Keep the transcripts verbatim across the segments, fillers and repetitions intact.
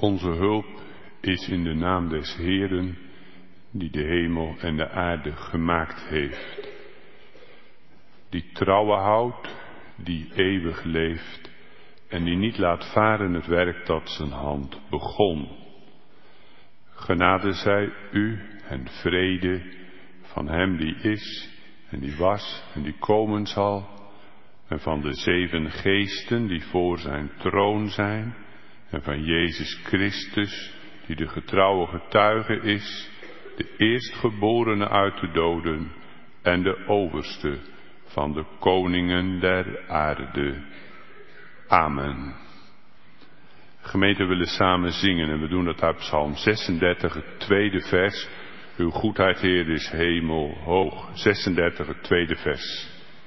Onze hulp is in de naam des Heeren, die de hemel en de aarde gemaakt heeft. Die trouwe houdt, die eeuwig leeft en die niet laat varen het werk dat zijn hand begon. Genade zij u en vrede van hem die is en die was en die komen zal, en van de zeven geesten die voor zijn troon zijn, en van Jezus Christus, die de getrouwe getuige is, de eerstgeborene uit de doden en de overste van de koningen der aarde. Amen. Gemeente, we willen samen zingen en we doen dat uit Psalm zesendertig, het tweede vers. Uw goedheid, Heer, is hemelhoog. zesendertig, het tweede vers.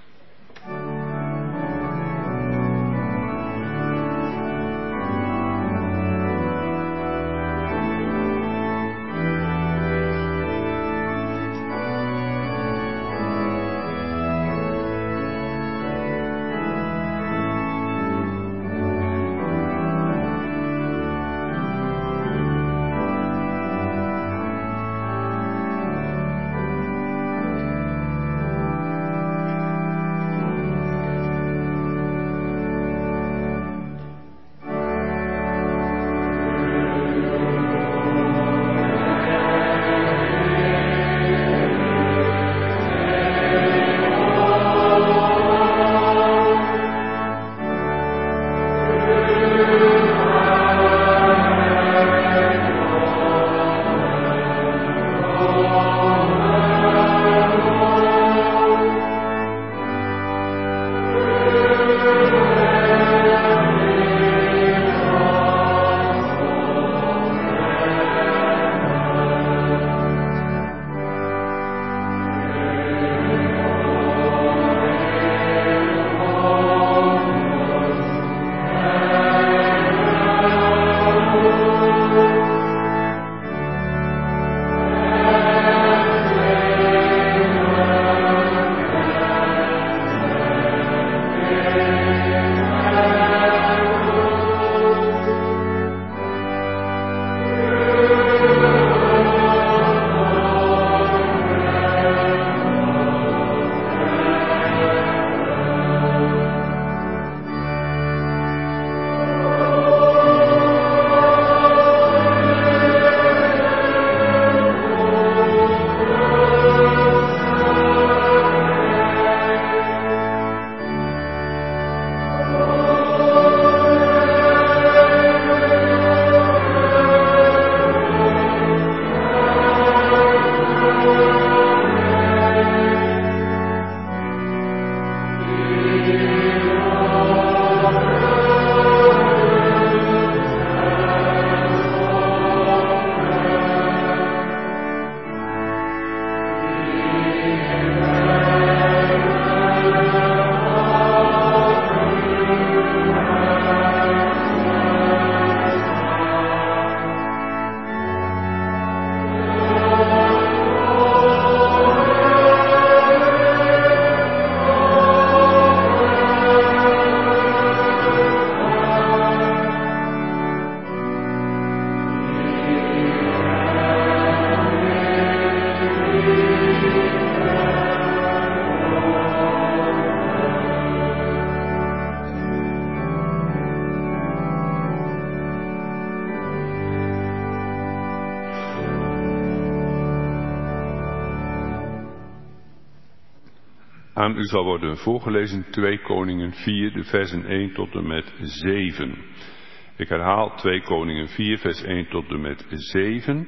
Aan u zal worden voorgelezen twee Koningen vier, de versen één tot en met zeven. Ik herhaal twee Koningen vier, vers één tot en met zeven.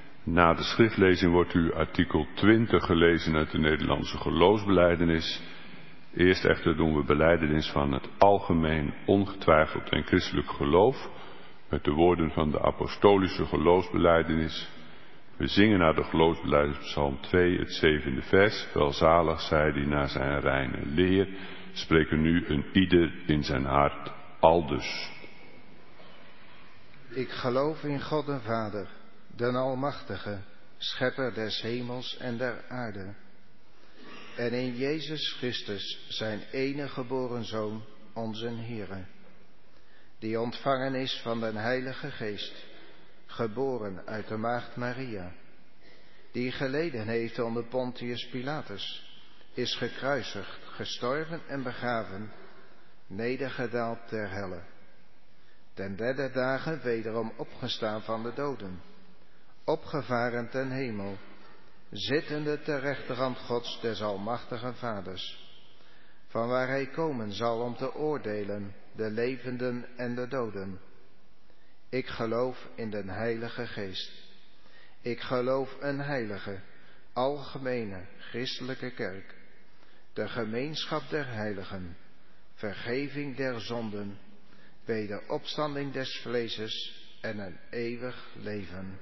Na de schriftlezing wordt u artikel twintig gelezen uit de Nederlandse geloofsbelijdenis. Eerst echter doen we belijdenis van het algemeen, ongetwijfeld en christelijk geloof, met de woorden van de apostolische geloofsbelijdenis. We zingen naar de geloofsbelijdenis Psalm twee, het zevende vers. Welzalig zij die naar zijn reine leer spreken nu een ieder in zijn hart aldus. Ik geloof in God de Vader, den Almachtige, schepper des hemels en der aarde. En in Jezus Christus, zijn enige geboren Zoon, onze Heere, die ontvangen is van den Heilige Geest, geboren uit de maagd Maria, die geleden heeft onder Pontius Pilatus, is gekruisigd, gestorven en begraven, nedergedaald ter helle. Ten derde dagen wederom opgestaan van de doden, opgevaren ten hemel, zittende ter rechterhand Gods des almachtigen Vaders, van waar hij komen zal om te oordelen de levenden en de doden. Ik geloof in den Heilige Geest. Ik geloof een heilige, algemene, christelijke kerk, de gemeenschap der heiligen, vergeving der zonden, wederopstanding des vleeses en een eeuwig leven.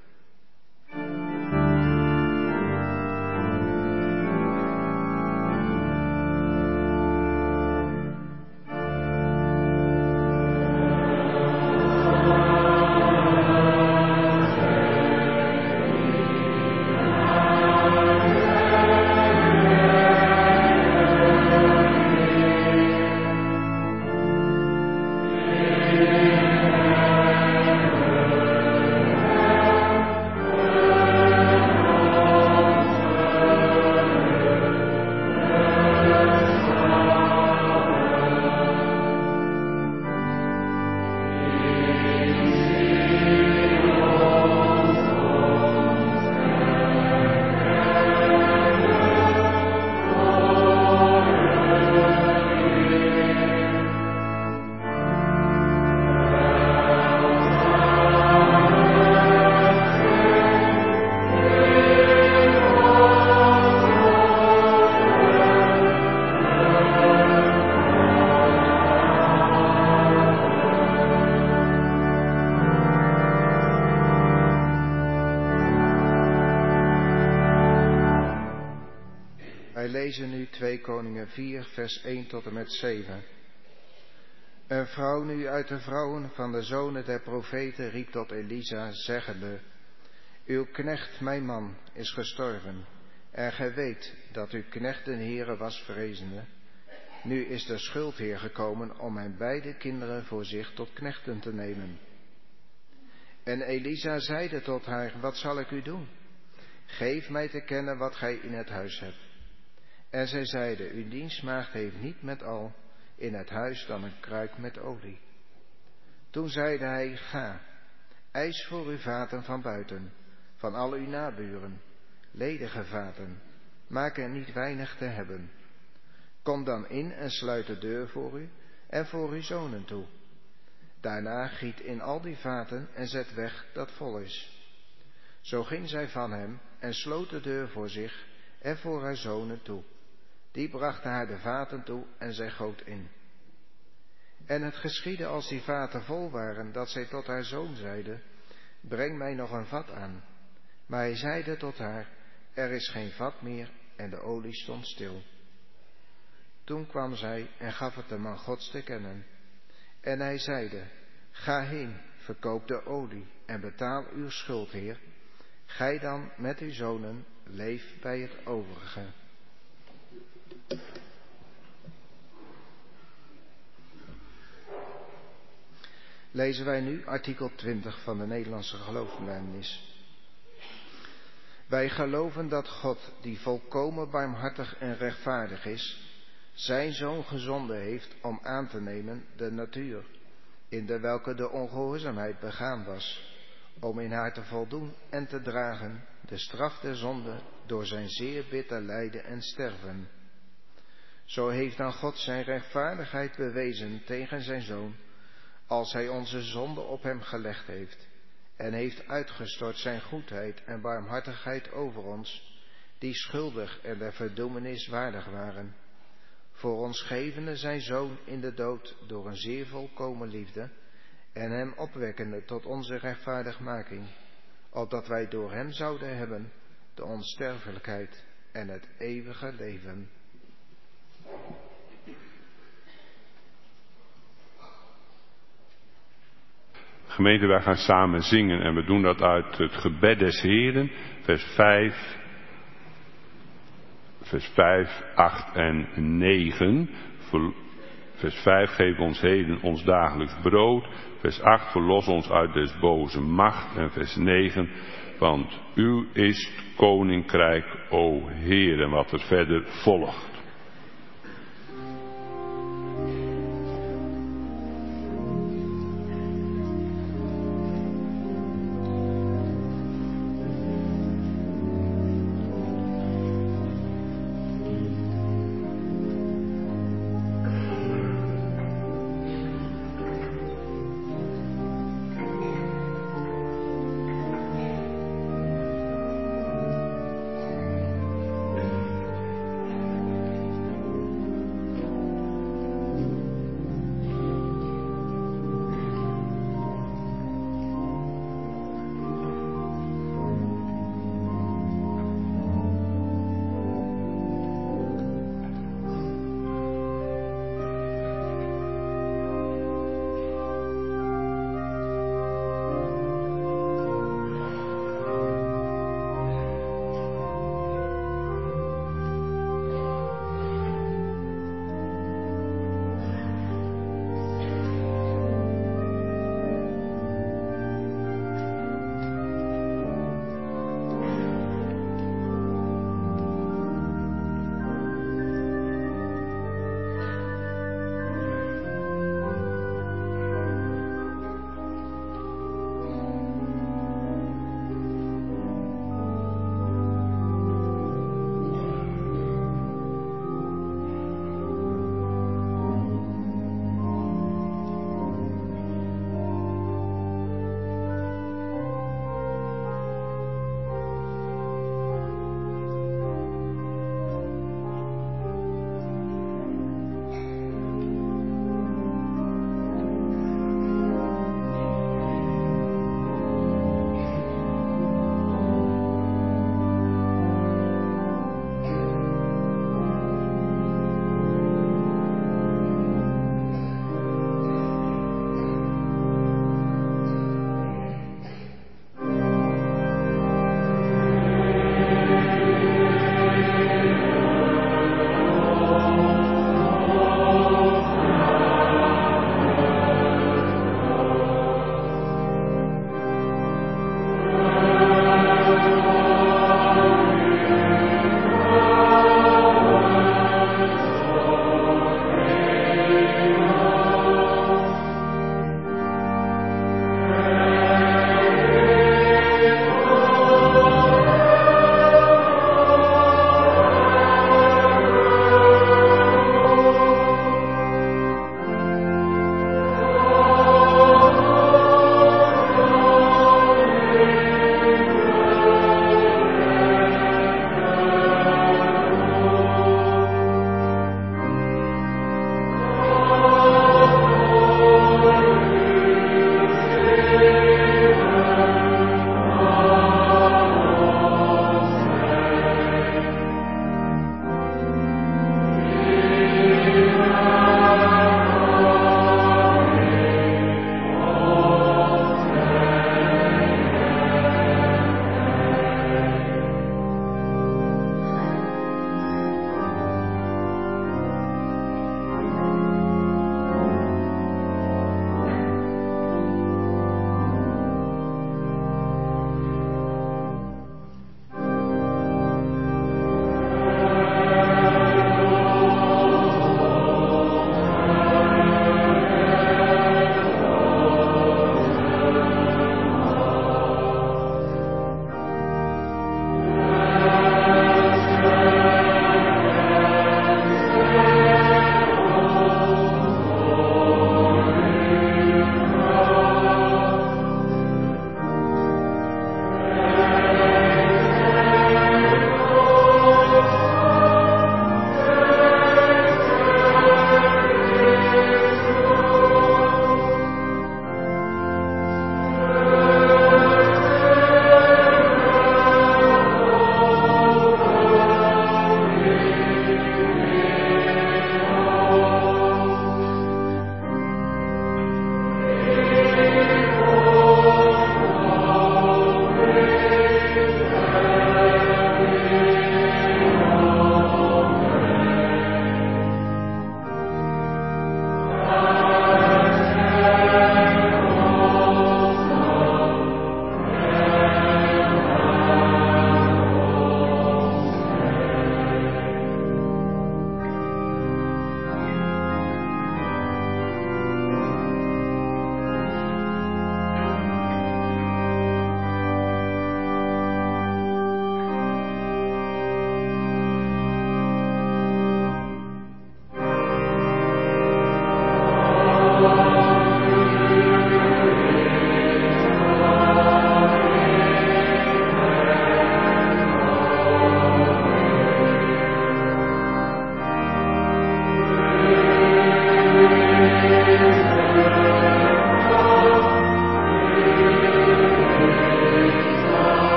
Wij lezen nu twee Koningen vier, vers één tot en met zeven. Een vrouw nu uit de vrouwen van de zonen der profeten riep tot Elisa, zeggende: Uw knecht, mijn man, is gestorven, en gij weet dat uw knecht den Heere was vrezende. Nu is de schuldheer gekomen om mijn beide kinderen voor zich tot knechten te nemen. En Elisa zeide tot haar: Wat zal ik u doen? Geef mij te kennen wat gij in het huis hebt. En zij zeide: Uw dienstmaagd heeft niet met al in het huis dan een kruik met olie. Toen zeide hij: Ga, eis voor uw vaten van buiten, van al uw naburen, ledige vaten, maak er niet weinig te hebben. Kom dan in en sluit de deur voor u en voor uw zonen toe. Daarna giet in al die vaten en zet weg dat vol is. Zo ging zij van hem en sloot de deur voor zich en voor haar zonen toe. Die brachten haar de vaten toe en zij goot in. En het geschiedde als die vaten vol waren, dat zij tot haar zoon zeide: Breng mij nog een vat aan. Maar hij zeide tot haar: Er is geen vat meer, en de olie stond stil. Toen kwam zij en gaf het de man Gods te kennen. En hij zeide: Ga heen, verkoop de olie en betaal uw schuldheer. Gij dan met uw zonen leef bij het overige. Lezen wij nu artikel twintig van de Nederlandse geloofsbelijdenis. Wij geloven dat God, die volkomen barmhartig en rechtvaardig is, zijn Zoon gezonden heeft om aan te nemen de natuur, in de welke de ongehoorzaamheid begaan was, om in haar te voldoen en te dragen de straf der zonde door zijn zeer bitter lijden en sterven. Zo heeft dan God zijn rechtvaardigheid bewezen tegen zijn Zoon, als hij onze zonde op hem gelegd heeft, en heeft uitgestort zijn goedheid en barmhartigheid over ons, die schuldig en der verdoemenis waardig waren, voor ons gevende zijn Zoon in de dood door een zeer volkomen liefde, en hem opwekkende tot onze rechtvaardigmaking, opdat wij door hem zouden hebben de onsterfelijkheid en het eeuwige leven. Gemeente, wij gaan samen zingen en we doen dat uit het gebed des Heeren, vers vijf, vers vijf, acht en negen. Vers vijf, geef ons heden ons dagelijks brood. Vers acht, verlos ons uit des boze macht. En vers negen, want uw is het koninkrijk, o Heer. En wat er verder volgt.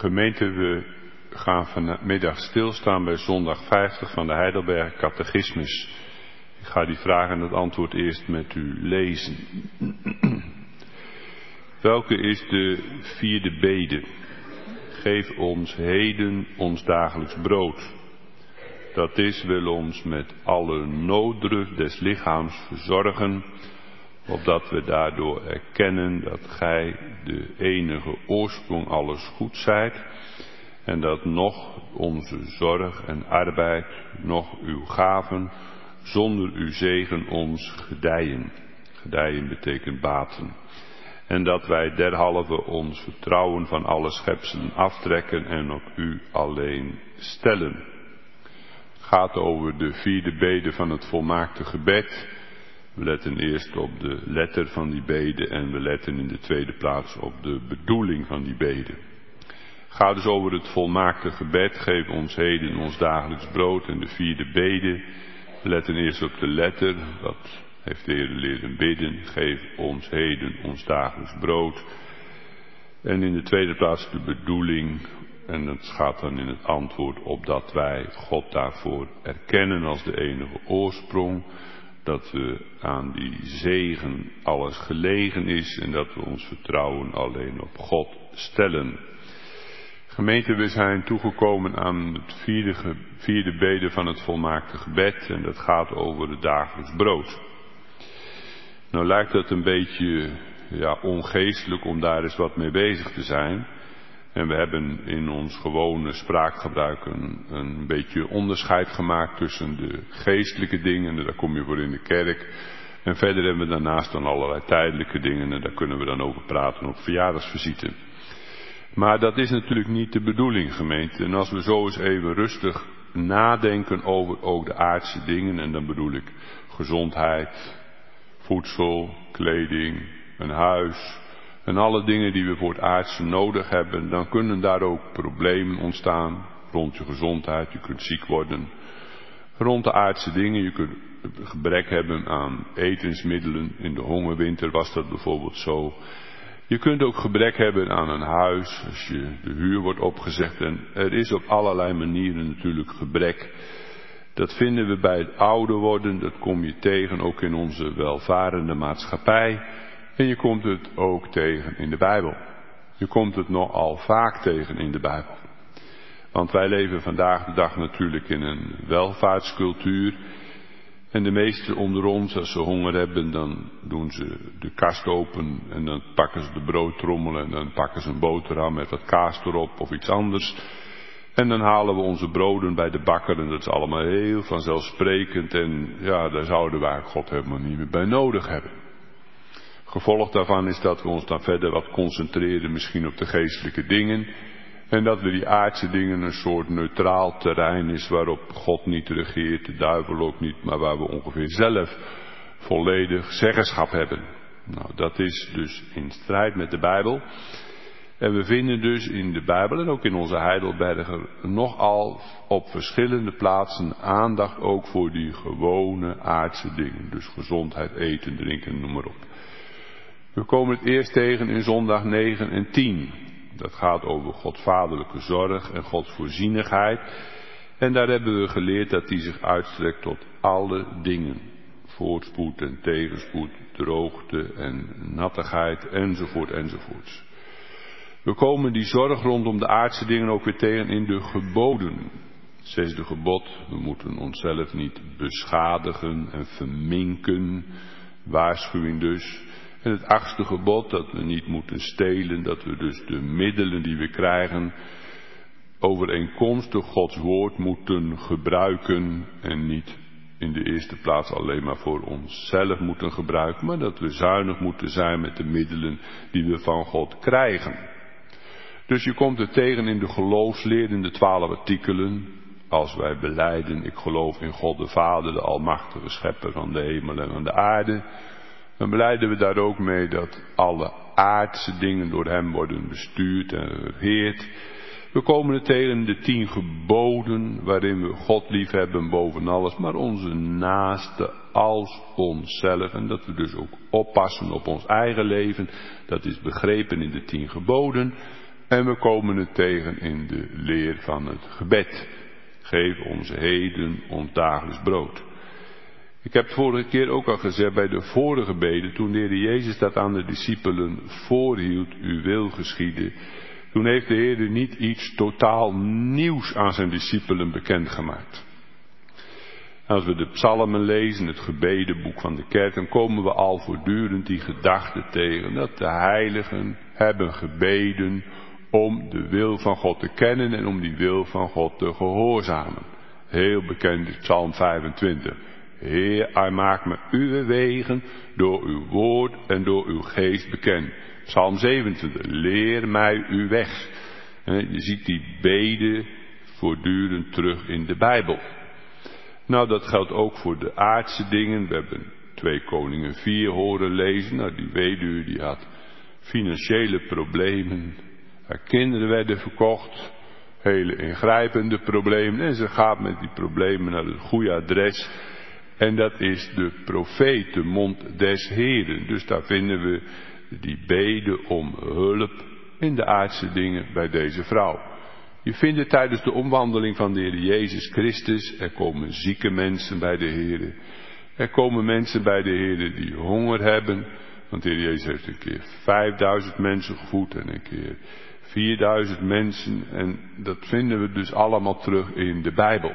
Gemeente, we gaan vanmiddag stilstaan bij zondag vijftig van de Heidelberg Catechismus. Ik ga die vraag en het antwoord eerst met u lezen. Welke is de vierde bede? Geef ons heden ons dagelijks brood. Dat is, wil ons met alle nooddruf des lichaams verzorgen, opdat we daardoor erkennen dat gij de enige oorsprong alles goed zijt, en dat nog onze zorg en arbeid, nog uw gaven, zonder uw zegen ons gedijen. Gedijen betekent baten. En dat wij derhalve ons vertrouwen van alle schepselen aftrekken en op u alleen stellen. Het gaat over de vierde bede van het volmaakte gebed. We letten eerst op de letter van die bede en we letten in de tweede plaats op de bedoeling van die bede. Het gaat dus over het volmaakte gebed. Geef ons heden ons dagelijks brood. En de vierde bede. We letten eerst op de letter. Dat heeft de Heer leren bidden. Geef ons heden ons dagelijks brood. En in de tweede plaats de bedoeling. En dat gaat dan in het antwoord op dat wij God daarvoor erkennen als de enige oorsprong. Dat we aan die zegen alles gelegen is. En dat we ons vertrouwen alleen op God stellen. Gemeente, we zijn toegekomen aan het vierde, vierde bede van het volmaakte gebed. En dat gaat over het dagelijks brood. Nou lijkt het een beetje ja, ongeestelijk om daar eens wat mee bezig te zijn. En we hebben in ons gewone spraakgebruik een, een beetje onderscheid gemaakt tussen de geestelijke dingen. En daar kom je voor in de kerk. En verder hebben we daarnaast dan allerlei tijdelijke dingen. En daar kunnen we dan over praten op verjaardagsvisite. Maar dat is natuurlijk niet de bedoeling, gemeente. En als we zo eens even rustig nadenken over ook de aardse dingen. En dan bedoel ik gezondheid, voedsel, kleding, een huis. En alle dingen die we voor het aardse nodig hebben. Dan kunnen daar ook problemen ontstaan. Rond je gezondheid, je kunt ziek worden. Rond de aardse dingen, je kunt gebrek hebben aan etensmiddelen. In de hongerwinter was dat bijvoorbeeld zo. Je kunt ook gebrek hebben aan een huis, als je de huur wordt opgezegd. En er is op allerlei manieren natuurlijk gebrek. Dat vinden we bij het ouder worden, dat kom je tegen ook in onze welvarende maatschappij. En je komt het ook tegen in de Bijbel. Je komt het nogal vaak tegen in de Bijbel. Want wij leven vandaag de dag natuurlijk in een welvaartscultuur. En de meesten onder ons, als ze honger hebben, dan doen ze de kast open en dan pakken ze de broodtrommel en dan pakken ze een boterham met wat kaas erop of iets anders. En dan halen we onze broden bij de bakker en dat is allemaal heel vanzelfsprekend en ja, daar zouden wij God helemaal niet meer bij nodig hebben. Gevolg daarvan is dat we ons dan verder wat concentreren misschien op de geestelijke dingen. En dat we die aardse dingen een soort neutraal terrein is waarop God niet regeert, de duivel ook niet, maar waar we ongeveer zelf volledig zeggenschap hebben. Nou, dat is dus in strijd met de Bijbel. En we vinden dus in de Bijbel en ook in onze Heidelberger nogal op verschillende plaatsen aandacht ook voor die gewone aardse dingen. Dus gezondheid, eten, drinken, noem maar op. We komen het eerst tegen in zondag negen en tien. Dat gaat over Gods vaderlijke zorg en Gods voorzienigheid. En daar hebben we geleerd dat die zich uitstrekt tot alle dingen. Voorspoed en tegenspoed, droogte en nattigheid enzovoort enzovoort. We komen die zorg rondom de aardse dingen ook weer tegen in de geboden. Zesde gebod, we moeten onszelf niet beschadigen en verminken. Waarschuwing dus. En het achtste gebod, dat we niet moeten stelen, dat we dus de middelen die we krijgen overeenkomstig Gods woord moeten gebruiken en niet in de eerste plaats alleen maar voor onszelf moeten gebruiken, maar dat we zuinig moeten zijn met de middelen die we van God krijgen. Dus je komt er tegen in de geloofsleer in de twaalf artikelen, als wij belijden, ik geloof in God de Vader, de almachtige schepper van de hemel en van de aarde. Dan belijden we daar ook mee dat alle aardse dingen door hem worden bestuurd en regeerd. We komen er tegen de tien geboden waarin we God lief hebben boven alles, maar onze naaste als onszelf. En dat we dus ook oppassen op ons eigen leven. Dat is begrepen in de tien geboden. En we komen het tegen in de leer van het gebed. Geef ons heden ons dagelijks brood. Ik heb het vorige keer ook al gezegd bij de vorige beden, toen de Heer Jezus dat aan de discipelen voorhield, uw wil geschieden. Toen heeft de Heer niet iets totaal nieuws aan zijn discipelen bekendgemaakt. Als we de psalmen lezen, het gebedenboek van de kerk, dan komen we al voortdurend die gedachte tegen dat de heiligen hebben gebeden om de wil van God te kennen en om die wil van God te gehoorzamen. Heel bekend is Psalm vijfentwintig. Heer, hij maakt me uw wegen door uw woord en door uw geest bekend. Psalm zevenentwintig. Leer mij uw weg. Je ziet die beden voortdurend terug in de Bijbel. Nou, dat geldt ook voor de aardse dingen. We hebben twee Koningen vier horen lezen. Nou, die weduwe die had financiële problemen. Haar kinderen werden verkocht. Hele ingrijpende problemen. En ze gaat met die problemen naar het goede adres. En dat is de profeet, de mond des Heeren. Dus daar vinden we die beden om hulp in de aardse dingen bij deze vrouw. Je vindt het tijdens de omwandeling van de Heer Jezus Christus. Er komen zieke mensen bij de Heer. Er komen mensen bij de Heer die honger hebben. Want de Heer Jezus heeft een keer vijfduizend mensen gevoed en een keer vierduizend mensen. En dat vinden we dus allemaal terug in de Bijbel.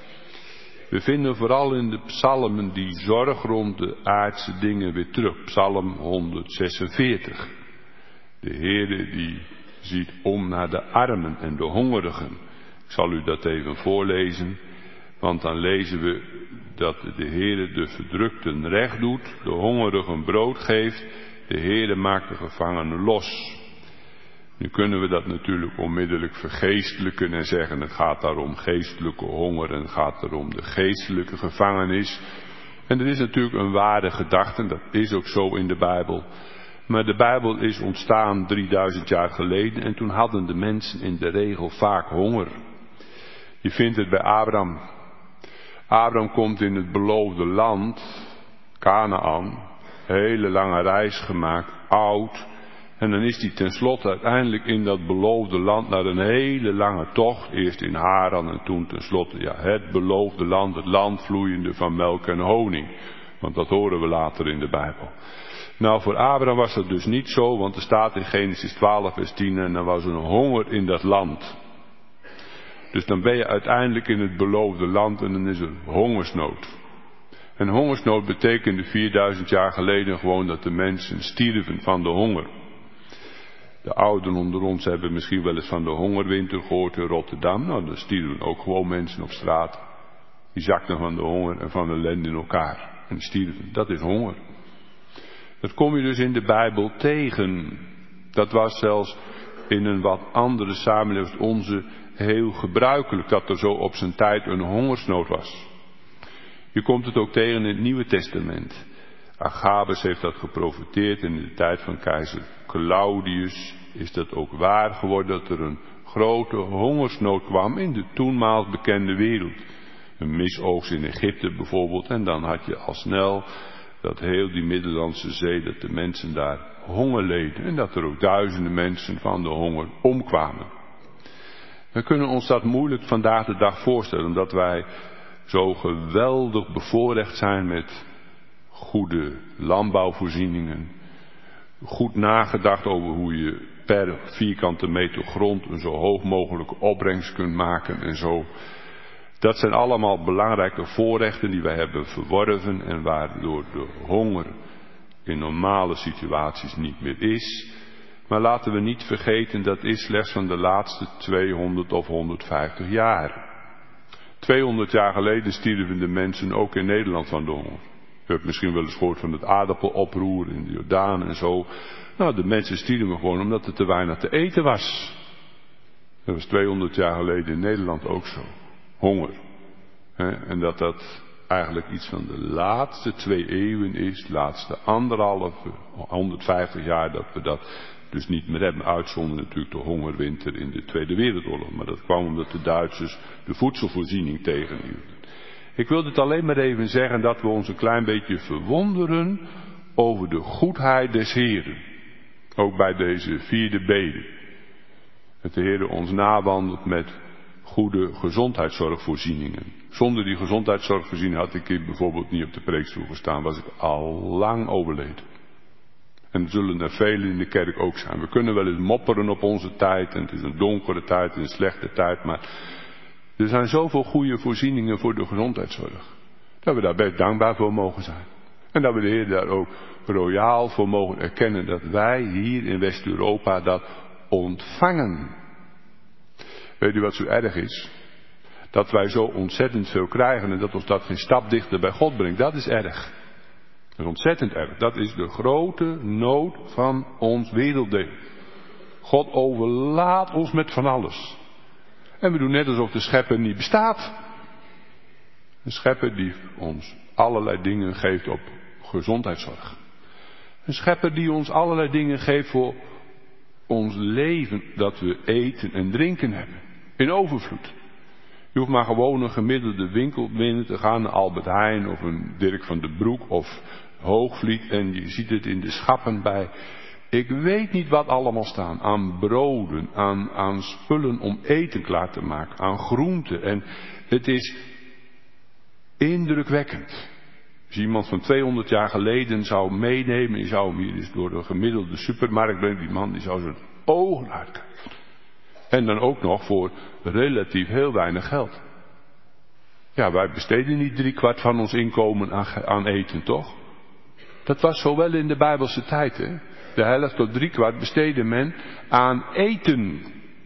We vinden vooral in de psalmen die zorg rond de aardse dingen weer terug. Psalm honderdzesenveertig. De Heere die ziet om naar de armen en de hongerigen. Ik zal u dat even voorlezen. Want dan lezen we dat de Heere de verdrukten recht doet. De hongerigen brood geeft. De Heere maakt de gevangenen los. Nu kunnen we dat natuurlijk onmiddellijk vergeestelijken en zeggen het gaat daar om geestelijke honger en het gaat er om de geestelijke gevangenis. En dat is natuurlijk een ware gedachte en dat is ook zo in de Bijbel. Maar de Bijbel is ontstaan drieduizend jaar geleden en toen hadden de mensen in de regel vaak honger. Je vindt het bij Abraham. Abraham komt in het beloofde land, Kanaan, hele lange reis gemaakt, oud. En dan is hij tenslotte uiteindelijk in dat beloofde land naar een hele lange tocht. Eerst in Haran en toen tenslotte ja, het beloofde land, het land vloeiende van melk en honing. Want dat horen we later in de Bijbel. Nou, voor Abraham was dat dus niet zo, want er staat in Genesis twaalf vers tien en er was een honger in dat land. Dus dan ben je uiteindelijk in het beloofde land en dan is er hongersnood. En hongersnood betekende vierduizend jaar geleden gewoon dat de mensen stierven van de honger. De ouden onder ons hebben misschien wel eens van de hongerwinter gehoord in Rotterdam. Nou, dan stierven ook gewoon mensen op straat. Die zakten van de honger en van de ellende in elkaar. En stierven. Dat is honger. Dat kom je dus in de Bijbel tegen. Dat was zelfs in een wat andere samenleving als onze heel gebruikelijk. Dat er zo op zijn tijd een hongersnood was. Je komt het ook tegen in het Nieuwe Testament. Agabus heeft dat geprofeteerd in de tijd van keizer Claudius. Is dat ook waar geworden dat er een grote hongersnood kwam in de toenmaals bekende wereld. Een misoogst in Egypte bijvoorbeeld. En dan had je al snel dat heel die Middellandse Zee, dat de mensen daar honger leden. En dat er ook duizenden mensen van de honger omkwamen. We kunnen ons dat moeilijk vandaag de dag voorstellen. Omdat wij zo geweldig bevoorrecht zijn met goede landbouwvoorzieningen. Goed nagedacht over hoe je per vierkante meter grond een zo hoog mogelijke opbrengst kunt maken en zo. Dat zijn allemaal belangrijke voorrechten die wij hebben verworven en waardoor de honger in normale situaties niet meer is. Maar laten we niet vergeten, dat is slechts van de laatste tweehonderd of honderdvijftig jaar. tweehonderd jaar geleden stierven de mensen ook in Nederland van de honger. U hebt misschien wel eens gehoord van het aardappeloproer in de Jordaan en zo. Nou, de mensen stierven gewoon omdat er te weinig te eten was. Dat was tweehonderd jaar geleden in Nederland ook zo. Honger. He, en dat dat eigenlijk iets van de laatste twee eeuwen is, de laatste anderhalve, honderdvijftig jaar dat we dat dus niet meer hebben. Uitzonderd natuurlijk de hongerwinter in de Tweede Wereldoorlog. Maar dat kwam omdat de Duitsers de voedselvoorziening tegenhielden. Ik wil dit alleen maar even zeggen dat we ons een klein beetje verwonderen over de goedheid des Heeren. Ook bij deze vierde bede. Dat de Heer ons nawandelt met goede gezondheidszorgvoorzieningen. Zonder die gezondheidszorgvoorziening had ik hier bijvoorbeeld niet op de preekstoel gestaan. Was ik al lang overleden. En er zullen er velen in de kerk ook zijn. We kunnen wel eens mopperen op onze tijd. En het is een donkere tijd, een slechte tijd. Maar er zijn zoveel goede voorzieningen voor de gezondheidszorg. Dat we daar best dankbaar voor mogen zijn. En dat we de Heer daar ook royaal voor mogen erkennen. Dat wij hier in West-Europa dat ontvangen. Weet u wat zo erg is? Dat wij zo ontzettend veel krijgen en dat ons dat geen stap dichter bij God brengt. Dat is erg. Dat is ontzettend erg. Dat is de grote nood van ons werelddeel. God overlaat ons met van alles. En we doen net alsof de schepper niet bestaat. Een schepper die ons allerlei dingen geeft op gezondheidszorg. Een schepper die ons allerlei dingen geeft voor ons leven, dat we eten en drinken hebben. In overvloed. Je hoeft maar gewoon een gemiddelde winkel binnen te gaan, een Albert Heijn of een Dirk van den Broek of Hoogvliet, en je ziet het in de schappen bij. Ik weet niet wat allemaal staan. Aan broden, aan, aan spullen om eten klaar te maken, aan groenten. En het is indrukwekkend. Als je iemand van tweehonderd jaar geleden zou meenemen, je zou hem hier eens door de gemiddelde supermarkt brengen, die man die zou zijn ogen uitkijken. En dan ook nog voor relatief heel weinig geld. Ja, wij besteden niet drie kwart van ons inkomen aan, aan eten, toch? Dat was zo wel in de Bijbelse tijd, hè? De helft tot drie kwart besteedde men aan eten.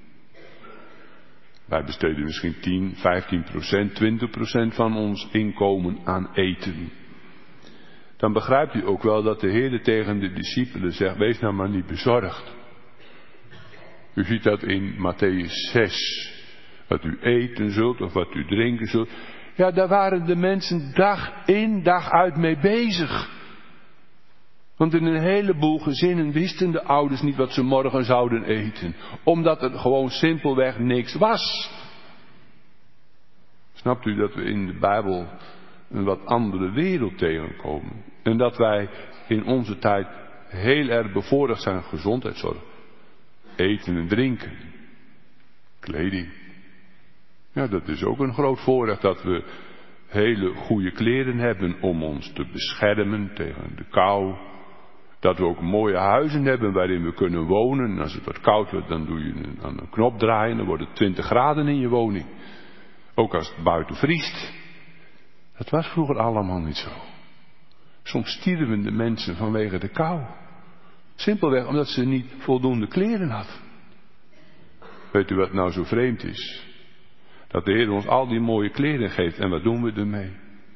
Wij besteden misschien tien, vijftien procent, twintig procent van ons inkomen aan eten. Dan begrijpt u ook wel dat de Heer tegen de discipelen zegt, wees nou maar niet bezorgd. U ziet dat in Mattheüs zes. Wat u eten zult of wat u drinken zult. Ja, daar waren de mensen dag in dag uit mee bezig. Want in een heleboel gezinnen wisten de ouders niet wat ze morgen zouden eten. Omdat er gewoon simpelweg niks was. Snapt u dat we in de Bijbel een wat andere wereld tegenkomen. En dat wij in onze tijd heel erg bevoorrecht zijn gezondheidszorg. Eten en drinken. Kleding. Ja, dat is ook een groot voorrecht dat we hele goede kleren hebben om ons te beschermen tegen de kou. Dat we ook mooie huizen hebben waarin we kunnen wonen. En als het wat koud wordt, dan doe je een, aan een knop draaien en dan wordt het twintig graden in je woning. Ook als het buiten vriest. Dat was vroeger allemaal niet zo. Soms stierven de mensen vanwege de kou. Simpelweg omdat ze niet voldoende kleren hadden. Weet u wat nou zo vreemd is? Dat de Heer ons al die mooie kleren geeft. En wat doen we ermee?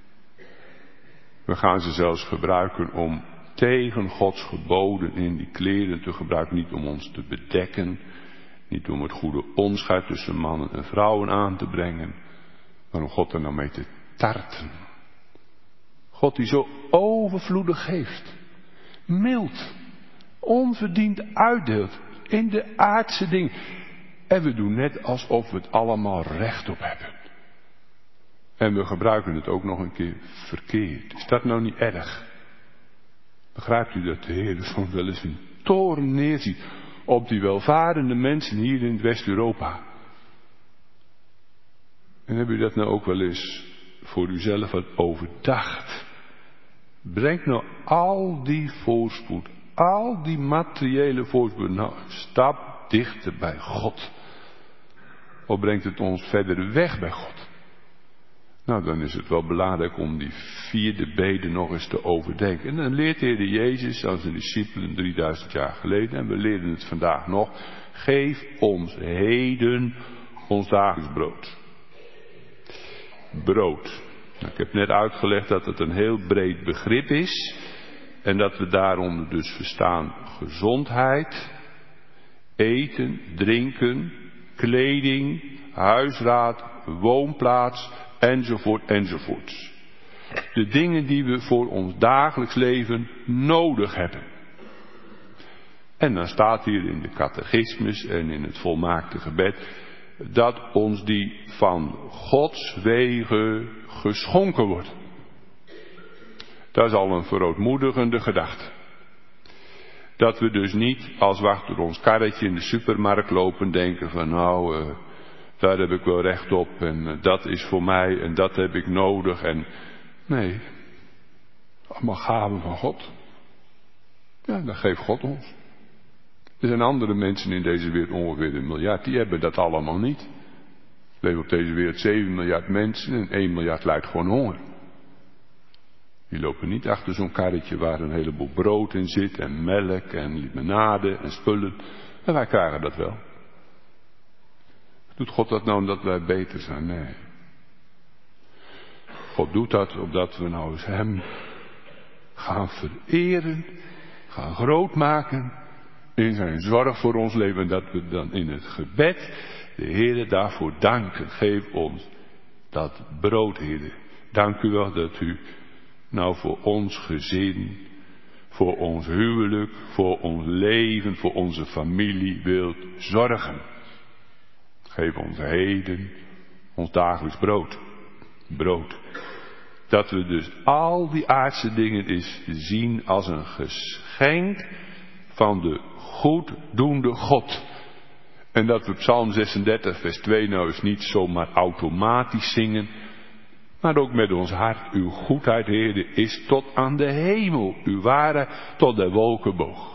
We gaan ze zelfs gebruiken om tegen Gods geboden in die kleren te gebruiken. Niet om ons te bedekken. Niet om het goede onderscheid tussen mannen en vrouwen aan te brengen. Maar om God er nou mee te tarten. God die zo overvloedig geeft. Mild. Onverdiend uitdeelt. In de aardse dingen. En we doen net alsof we het allemaal recht op hebben. En we gebruiken het ook nog een keer verkeerd. Is dat nou niet erg? Begrijpt u dat de Heer soms wel eens een toren neerziet op die welvarende mensen hier in West-Europa? En heb u dat nou ook wel eens voor uzelf wat overdacht? Breng nou al die voorspoed, al die materiële voorspoed, nou een stap dichter bij God. Of brengt het ons verder weg bij God? Nou, dan is het wel belangrijk om die vierde bede nog eens te overdenken. En dan leert de Heer Jezus aan zijn discipelen drieduizend jaar geleden, en we leren het vandaag nog, geef ons heden ons dagelijks brood. Brood. Nou, ik heb net uitgelegd dat het een heel breed begrip is. En dat we daaronder dus verstaan gezondheid, eten, drinken, kleding, huisraad, woonplaats, enzovoort, enzovoort. De dingen die we voor ons dagelijks leven nodig hebben. En dan staat hier in de catechismus en in het volmaakte gebed dat ons die van Gods wegen geschonken wordt. Dat is al een verootmoedigende gedachte. Dat we dus niet als we achter ons karretje in de supermarkt lopen denken van nou, uh, daar heb ik wel recht op en uh, dat is voor mij en dat heb ik nodig. En nee, allemaal gaven van God. Ja, dat geeft God ons. Er zijn andere mensen in deze wereld, ongeveer een miljard, die hebben dat allemaal niet. Er leven op deze wereld zeven miljard mensen en één miljard lijdt gewoon honger. Die lopen niet achter zo'n karretje waar een heleboel brood in zit en melk en limonade en spullen. En wij krijgen dat wel. Doet God dat nou omdat wij beter zijn? Nee. God doet dat opdat we nou eens hem gaan vereren, gaan groot maken in zijn zorg voor ons leven. En dat we dan in het gebed de Heere daarvoor danken. Geef ons dat brood, Heere. Dank u wel dat u nou voor ons gezin, voor ons huwelijk, voor ons leven, voor onze familie wilt zorgen. Geef ons heden ons dagelijks brood. Brood. Dat we dus al die aardse dingen eens zien als een geschenk van de goeddoende God. En dat we Psalm zesendertig vers twee nou eens niet zomaar automatisch zingen, maar ook met ons hart. Uw goedheid, Heere, is tot aan de hemel. Uw waarheid tot de wolken boog.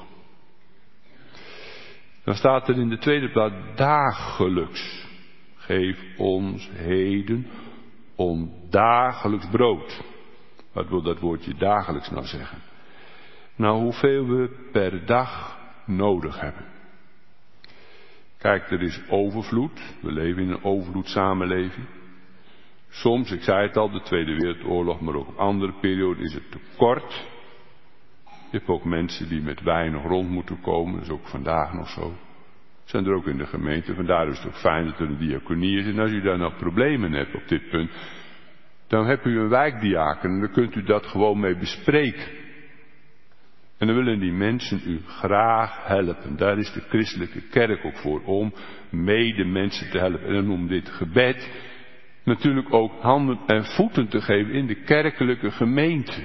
Dan staat er in de tweede plaats dagelijks. Geef ons heden ons dagelijks brood. Wat wil dat woordje dagelijks nou zeggen? Nou, hoeveel we per dag nodig hebben. Kijk, er is overvloed. We leven in een overvloedssamenleving. Soms, ik zei het al, de Tweede Wereldoorlog, maar ook op andere perioden is het tekort. Je hebt ook mensen die met weinig rond moeten komen. Dat is ook vandaag nog zo. Zijn er ook in de gemeente. Vandaar is het ook fijn dat er een diaconie is. En als u daar nou problemen hebt op dit punt, dan hebt u een wijkdiaken en dan kunt u dat gewoon mee bespreken. En dan willen die mensen u graag helpen. Daar is de christelijke kerk ook voor, om mede mensen te helpen. En om dit gebed natuurlijk ook handen en voeten te geven in de kerkelijke gemeente.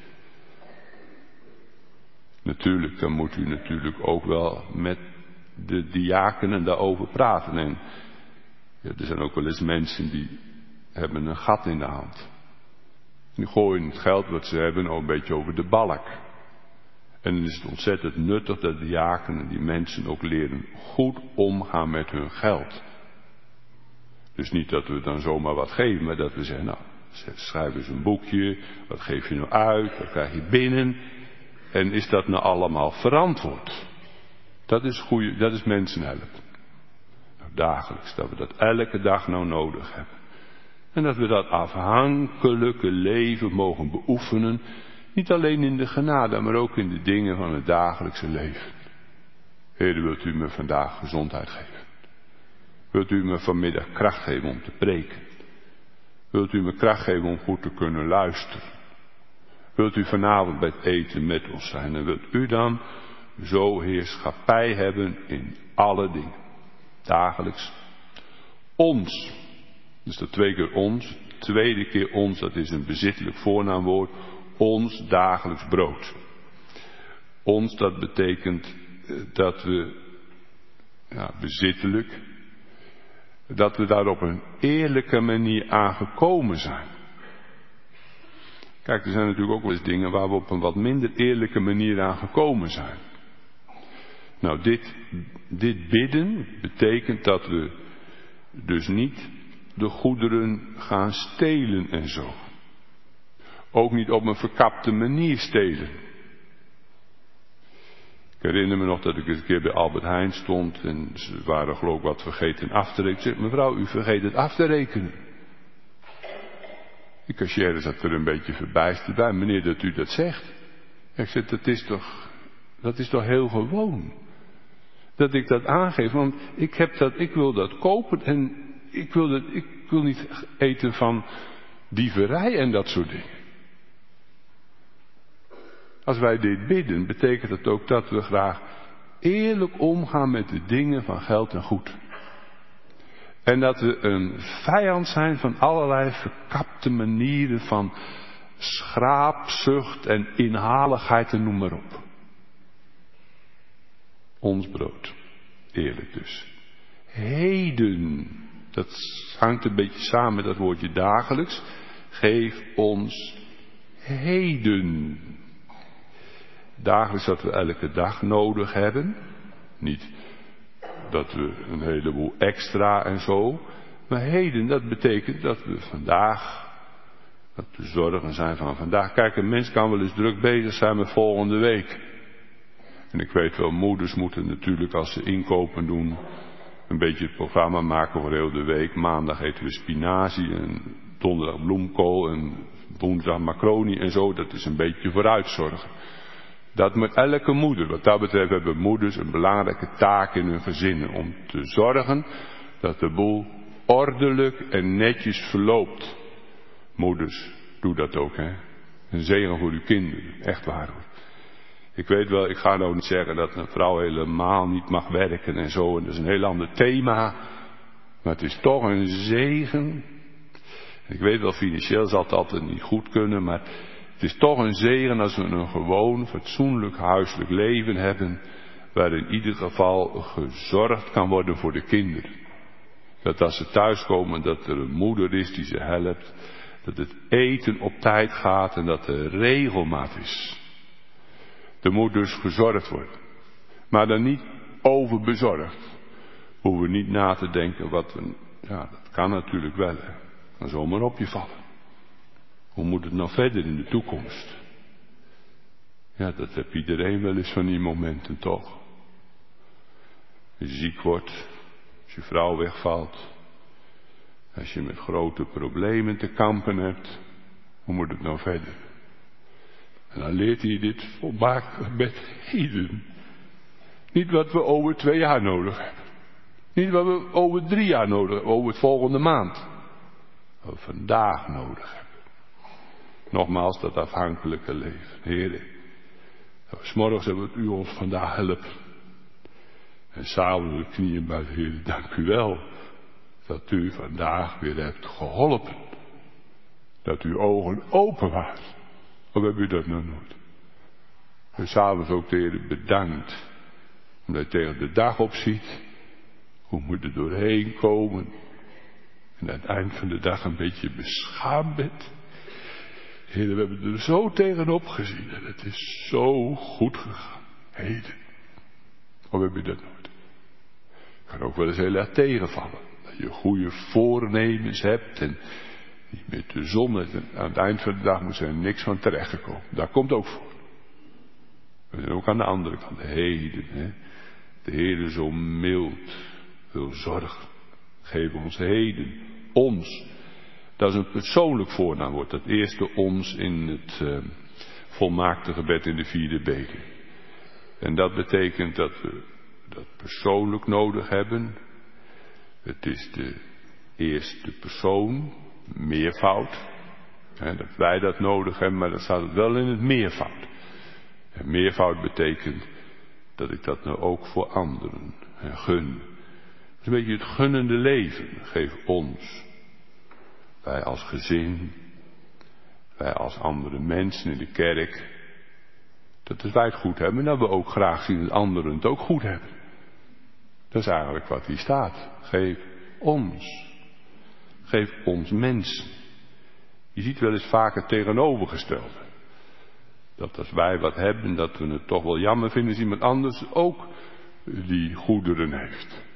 Natuurlijk, dan moet u natuurlijk ook wel met de diakenen daarover praten. En ja, er zijn ook wel eens mensen die hebben een gat in de hand. Die gooien het geld wat ze hebben ook een beetje over de balk. En dan is het ontzettend nuttig dat de diakenen, die mensen ook leren goed omgaan met hun geld. Dus niet dat we dan zomaar wat geven, maar dat we zeggen, nou, schrijf eens een boekje, wat geef je nou uit, wat krijg je binnen? En is dat nou allemaal verantwoord? Dat is goeie, dat is mensen helpen. Nou, dagelijks, dat we dat elke dag nou nodig hebben. En dat we dat afhankelijke leven mogen beoefenen. Niet alleen in de genade, maar ook in de dingen van het dagelijkse leven. Heer, wilt u me vandaag gezondheid geven? Wilt u me vanmiddag kracht geven om te preken? Wilt u me kracht geven om goed te kunnen luisteren? Wilt u vanavond bij het eten met ons zijn? En wilt u dan zo heerschappij hebben in alle dingen? Dagelijks. Ons. Dus dat twee keer ons. Tweede keer ons, dat is een bezittelijk voornaamwoord. Ons dagelijks brood. Ons, dat betekent dat we, ja, bezittelijk, dat we daar op een eerlijke manier aan gekomen zijn. Kijk, er zijn natuurlijk ook wel eens dingen waar we op een wat minder eerlijke manier aan gekomen zijn. Nou, dit, dit bidden betekent dat we dus niet de goederen gaan stelen en zo. Ook niet op een verkapte manier stelen. Ik herinner me nog dat ik eens een keer bij Albert Heijn stond en ze waren geloof ik wat vergeten af te rekenen. Ik zeg, mevrouw, u vergeet het af te rekenen. De cashier zat er een beetje verbijsterd bij. Meneer, dat u dat zegt. Ik zeg, dat is toch, dat is toch heel gewoon. Dat ik dat aangeef, want ik heb dat, ik wil dat kopen en ik wil dat, ik wil niet eten van dieverij en dat soort dingen. Als wij dit bidden, betekent het ook dat we graag eerlijk omgaan met de dingen van geld en goed. En dat we een vijand zijn van allerlei verkapte manieren van schraapzucht en inhaligheid en noem maar op. ons brood. Eerlijk dus. Heden. Dat hangt een beetje samen met dat woordje dagelijks. Geef ons heden. Dagelijks dat we elke dag nodig hebben. Niet dat we een heleboel extra en zo. Maar heden, dat betekent dat we vandaag, dat we zorgen zijn van vandaag. Kijk, een mens kan wel eens druk bezig zijn met volgende week. En ik weet wel, moeders moeten natuurlijk als ze inkopen doen, een beetje het programma maken voor heel de week. Maandag eten we spinazie en donderdag bloemkool en woensdag macaroni en zo. Dat is een beetje vooruitzorgen. Dat moet elke moeder. Wat dat betreft hebben moeders een belangrijke taak in hun gezinnen. Om te zorgen dat de boel ordelijk en netjes verloopt. Moeders, doe dat ook, hè. Een zegen voor uw kinderen. Echt waar hoor. Ik weet wel, ik ga nou niet zeggen dat een vrouw helemaal niet mag werken en zo. En dat is een heel ander thema. Maar het is toch een zegen. Ik weet wel, financieel zal het altijd niet goed kunnen. Maar het is toch een zegen als we een gewoon, fatsoenlijk, huiselijk leven hebben. Waar in ieder geval gezorgd kan worden voor de kinderen. Dat als ze thuiskomen, dat er een moeder is die ze helpt. Dat het eten op tijd gaat en dat er regelmaat is. Er moet dus gezorgd worden. Maar dan niet overbezorgd. Hoeven we niet na te denken wat we... Ja, dat kan natuurlijk wel. Hè. Kan zomaar op je vallen. Hoe moet het nou verder in de toekomst? Ja, dat heb iedereen wel eens van die momenten toch. Als je ziek wordt. Als je vrouw wegvalt. Als je met grote problemen te kampen hebt. Hoe moet het nou verder? En dan leert hij dit volmaakt met heden. Niet wat we over twee jaar nodig hebben. Niet wat we over drie jaar nodig hebben. Over het volgende maand. Wat we vandaag nodig hebben. Nogmaals dat afhankelijke leven. Heren. S'morgens hebben we u ons vandaag helpen. En s'avonds de knieën bij de Heer. Dank u wel. Dat u vandaag weer hebt geholpen. Dat uw ogen open waren. Of heb u dat nog nooit? En s'avonds ook de Heer bedankt. Omdat je tegen de dag opziet. Hoe moet er doorheen komen. En aan het eind van de dag een beetje beschaamd bent. Heer, we hebben er zo tegenop gezien. En het is zo goed gegaan. Heden. Of heb je dat nooit? Kan ook wel eens heel erg tegenvallen. Dat je goede voornemens hebt. En niet met de zon. En aan het eind van de dag moet er niks van terechtgekomen. Dat komt ook voor. We zijn ook aan de andere kant. Heden. Hè? De Heer is zo mild. Wil zorgen. Geef ons heden. Ons. Dat is een persoonlijk voornaamwoord. Dat eerste ons in het uh, volmaakte gebed in de vierde beker. En dat betekent dat we dat persoonlijk nodig hebben. Het is de eerste persoon, meervoud. Hè, dat wij dat nodig hebben, maar dat staat wel in het meervoud. En meervoud betekent dat ik dat nou ook voor anderen hè, gun. Het is een beetje het gunnende leven. Geef ons. Wij als gezin. Wij als andere mensen in de kerk. Dat is wij het goed hebben. En dat we ook graag zien dat anderen het ook goed hebben. Dat is eigenlijk wat hier staat. Geef ons. Geef ons mensen. Je ziet wel eens vaak het tegenovergestelde. Dat als wij wat hebben, dat we het toch wel jammer vinden als iemand anders ook die goederen heeft.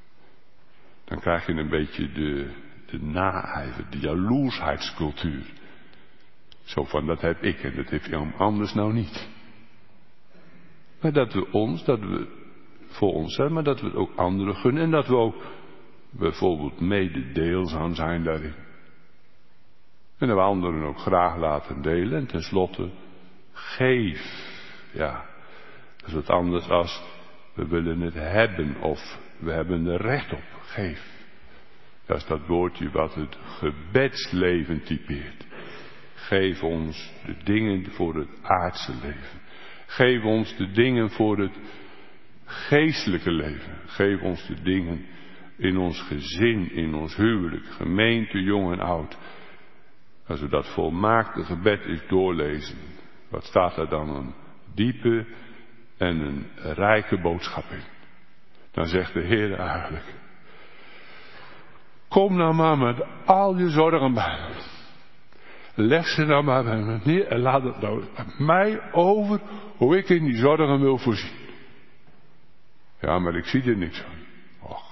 Dan krijg je een beetje de, de naijver, de jaloersheidscultuur. Zo van, dat heb ik en dat heeft iemand anders nou niet. Maar dat we ons, dat we voor ons hebben, maar dat we het ook anderen gunnen. En dat we ook bijvoorbeeld mededeelzaam zijn daarin. En dat we anderen ook graag laten delen. En tenslotte, geef. Ja, dat is wat anders als we willen het hebben of we hebben er recht op. Geef. Dat is dat woordje wat het gebedsleven typeert. Geef ons de dingen voor het aardse leven. Geef ons de dingen voor het geestelijke leven. Geef ons de dingen in ons gezin, in ons huwelijk, gemeente, jong en oud. Als we dat volmaakte gebed eens doorlezen. Wat staat er dan? Een diepe en een rijke boodschap in. Dan zegt de Heer eigenlijk: kom nou maar met al je zorgen bij me. Leg ze nou maar bij me neer en laat het nou aan mij over hoe ik in die zorgen wil voorzien. Ja, maar ik zie er niks van. Och.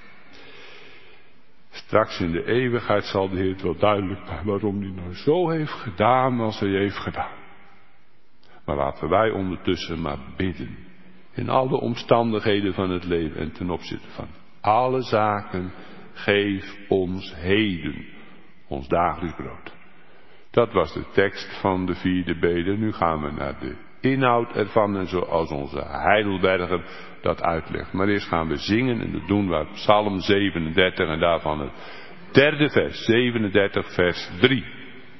Straks in de eeuwigheid zal de Heer het wel duidelijk maken waarom hij nou zo heeft gedaan als hij heeft gedaan. Maar laten wij ondertussen maar bidden. In alle omstandigheden van het leven en ten opzichte van alle zaken, geef ons heden ons dagelijks brood. Dat was de tekst van de vierde bede. Nu gaan we naar de inhoud ervan en zoals onze Heidelberger dat uitlegt. Maar eerst gaan we zingen en dat doen we uit Psalm zevenendertig en daarvan het derde vers, zevenendertig vers drie.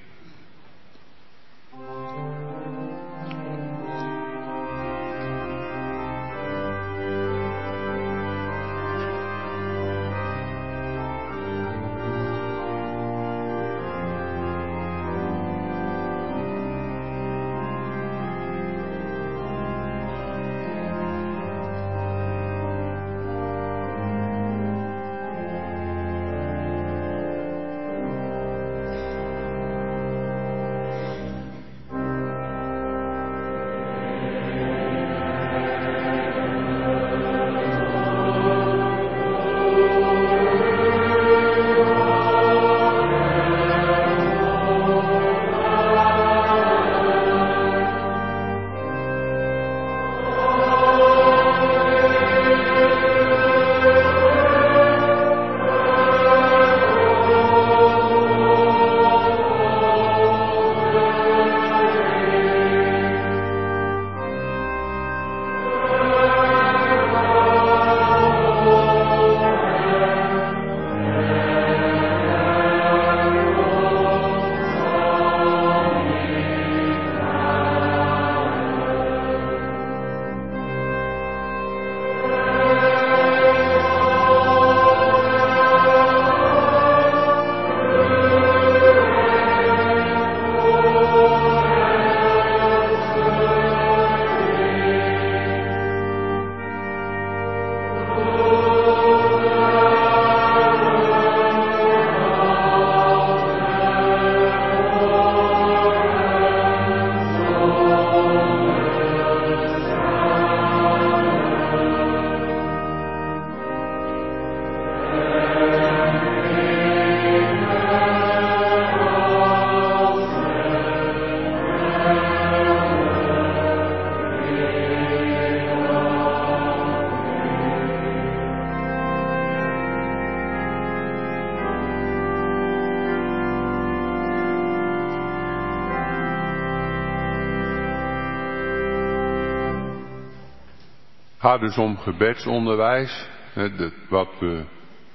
Gaat dus om gebedsonderwijs, wat we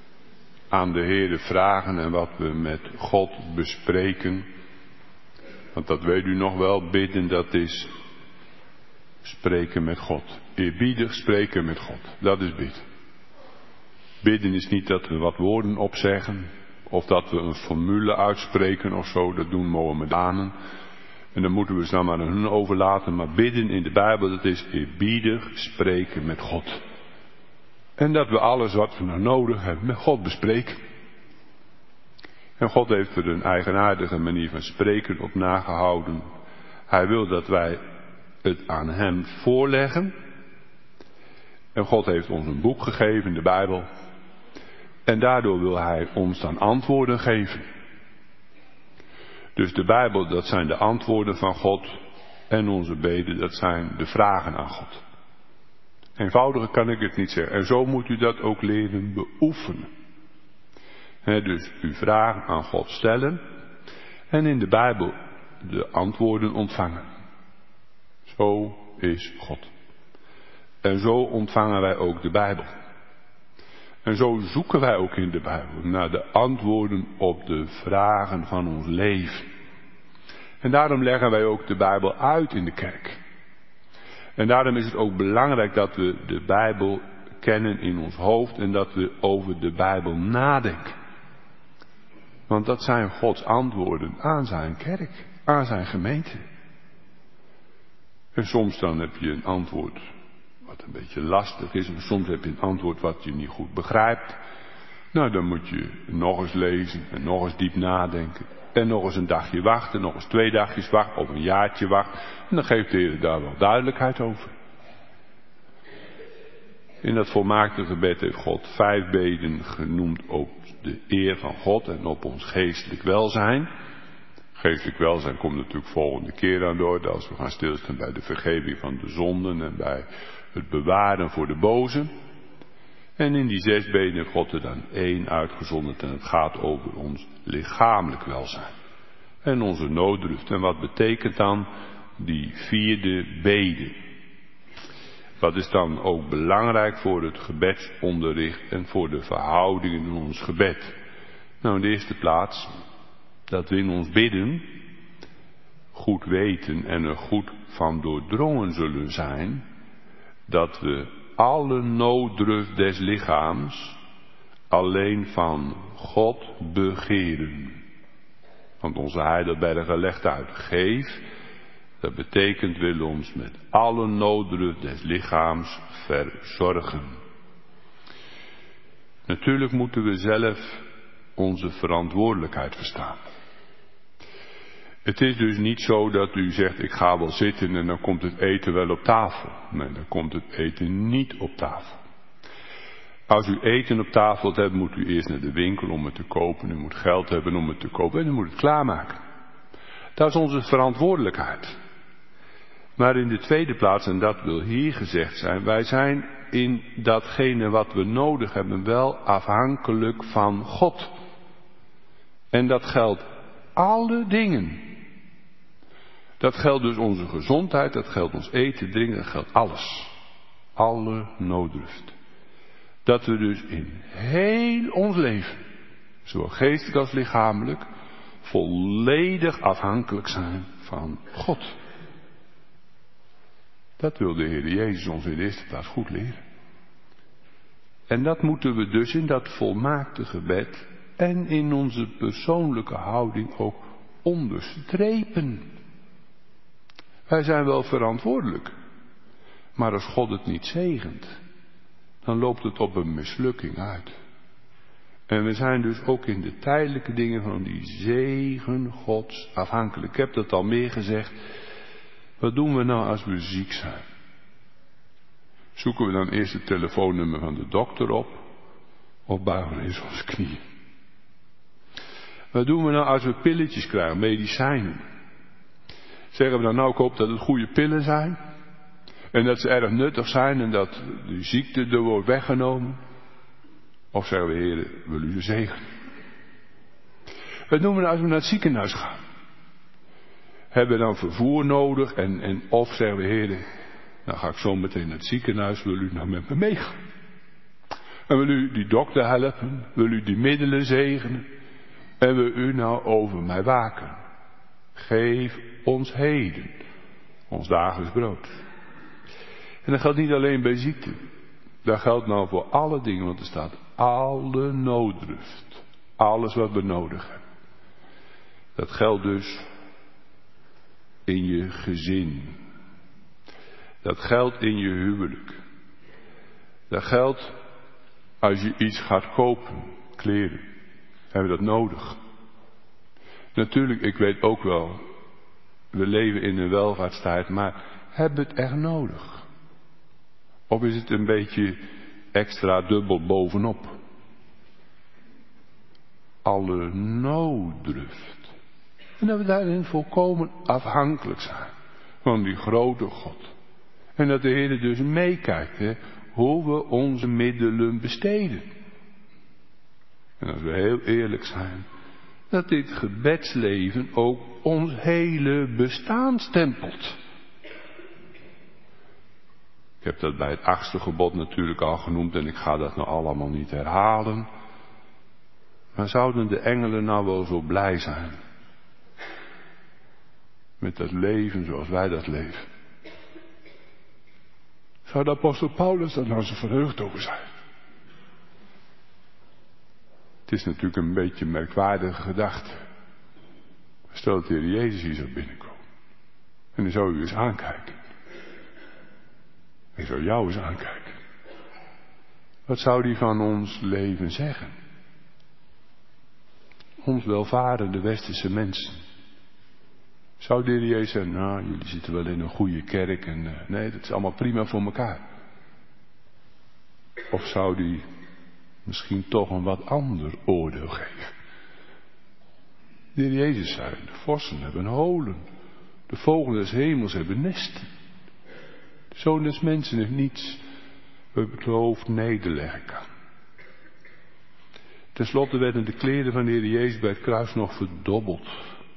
aan de Heere vragen en wat we met God bespreken. Want dat weet u nog wel, bidden dat is spreken met God. Eerbiedig spreken met God, dat is bidden. Bidden is niet dat we wat woorden opzeggen, of dat we een formule uitspreken of zo, dat doen Mohammedanen. En dan moeten we ze dan maar aan hun overlaten. Maar bidden in de Bijbel, dat is eerbiedig spreken met God. En dat we alles wat we nou nodig hebben met God bespreken. En God heeft er een eigenaardige manier van spreken op nagehouden. Hij wil dat wij het aan hem voorleggen. En God heeft ons een boek gegeven, de Bijbel. En daardoor wil hij ons dan antwoorden geven. Dus de Bijbel, dat zijn de antwoorden van God. En onze beden, dat zijn de vragen aan God. Eenvoudiger kan ik het niet zeggen. En zo moet u dat ook leren beoefenen. He, dus uw vragen aan God stellen. En in de Bijbel de antwoorden ontvangen. Zo is God. En zo ontvangen wij ook de Bijbel. En zo zoeken wij ook in de Bijbel naar de antwoorden op de vragen van ons leven. En daarom leggen wij ook de Bijbel uit in de kerk. En daarom is het ook belangrijk dat we de Bijbel kennen in ons hoofd en dat we over de Bijbel nadenken. Want dat zijn Gods antwoorden aan zijn kerk, aan zijn gemeente. En soms dan heb je een antwoord wat een beetje lastig is. En soms heb je een antwoord wat je niet goed begrijpt. Nou, dan moet je nog eens lezen en nog eens diep nadenken. En nog eens een dagje wachten, nog eens twee dagjes wachten, of een jaartje wachten. En dan geeft de Heer daar wel duidelijkheid over. In dat volmaakte gebed heeft God vijf beden genoemd op de eer van God en op ons geestelijk welzijn. Geestelijk welzijn komt natuurlijk volgende keer aan de orde als we gaan stilstaan bij de vergeving van de zonden en bij het bewaren voor de boze. En in die zes beden heeft God er dan één uitgezonderd en het gaat over ons lichamelijk welzijn. En onze nooddruft. En wat betekent dan die vierde bede? Wat is dan ook belangrijk voor het gebedsonderricht en voor de verhoudingen in ons gebed? Nou, in de eerste plaats dat we in ons bidden goed weten en er goed van doordrongen zullen zijn dat we alle nooddruft des lichaams alleen van God begeren. Want onze Heidelberger legt uit, geef, dat betekent wil ons met alle nooddruft des lichaams verzorgen. Natuurlijk moeten we zelf onze verantwoordelijkheid verstaan. Het is dus niet zo dat u zegt, ik ga wel zitten en dan komt het eten wel op tafel. Nee, dan komt het eten niet op tafel. Als u eten op tafel hebt, moet u eerst naar de winkel om het te kopen. U moet geld hebben om het te kopen en u moet het klaarmaken. Dat is onze verantwoordelijkheid. Maar in de tweede plaats, en dat wil hier gezegd zijn, wij zijn in datgene wat we nodig hebben wel afhankelijk van God. En dat geldt alle dingen. Dat geldt dus onze gezondheid, dat geldt ons eten, drinken, dat geldt alles. Alle nooddruft. Dat we dus in heel ons leven, zowel geestelijk als lichamelijk, volledig afhankelijk zijn van God. Dat wil de Heer Jezus ons in de eerste plaats goed leren. En dat moeten we dus in dat volmaakte gebed en in onze persoonlijke houding ook onderstrepen. Wij zijn wel verantwoordelijk, maar als God het niet zegent, dan loopt het op een mislukking uit. En we zijn dus ook in de tijdelijke dingen van die zegen Gods afhankelijk. Ik heb dat al meer gezegd. Wat doen we nou als we ziek zijn? Zoeken we dan eerst het telefoonnummer van de dokter op? Of buigen we eens onze knieën? Wat doen we nou als we pilletjes krijgen, medicijnen? Zeggen we dan nou, ik hoop dat het goede pillen zijn? En dat ze erg nuttig zijn en dat de ziekte er wordt weggenomen? Of zeggen we, Heer, wil u de zegen? Wat doen we nou als we naar het ziekenhuis gaan? Hebben we dan vervoer nodig? En, en of zeggen we, Heer, dan ga ik zo meteen naar het ziekenhuis, wil u nou met me meegaan? En wil u die dokter helpen? Wil u die middelen zegenen? En wil u nou over mij waken? Geef ons heden ons dagelijks brood. En dat geldt niet alleen bij ziekte. Dat geldt nou voor alle dingen, want er staat alle nooddruft. Alles wat we nodig hebben. Dat geldt dus in je gezin. Dat geldt in je huwelijk. Dat geldt als je iets gaat kopen, kleren. Hebben we dat nodig? Natuurlijk, ik weet ook wel, we leven in een welvaartstijd, maar hebben we het echt nodig? Of is het een beetje extra dubbel bovenop? Alle nooddruft. En dat we daarin volkomen afhankelijk zijn van die grote God. En dat de Heer dus meekijkt, hè, hoe we onze middelen besteden. En als we heel eerlijk zijn, dat dit gebedsleven ook ons hele bestaan stempelt. Ik heb dat bij het achtste gebod natuurlijk al genoemd en ik ga dat nou allemaal niet herhalen. Maar zouden de engelen nou wel zo blij zijn met dat leven zoals wij dat leven? Zou de apostel Paulus daar nou zo verheugd over zijn? Het is natuurlijk een beetje een merkwaardige gedachte. Stel dat de Heer Jezus hier zou binnenkomen. En dan zou u eens aankijken. Ik zou jou eens aankijken. Wat zou die van ons leven zeggen? Ons welvarende westerse mensen. Zou de Heer Jezus zeggen, nou, jullie zitten wel in een goede kerk en uh, nee, dat is allemaal prima voor elkaar. Of zou die misschien toch een wat ander oordeel geven? De Heer Jezus zei, de vossen hebben holen, de vogelen des hemels hebben nesten. De Zoon des mensen heeft niets waar het hoofd nederleggen kan. Ten slotte werden de kleren van de Heer Jezus bij het kruis nog verdobbeld.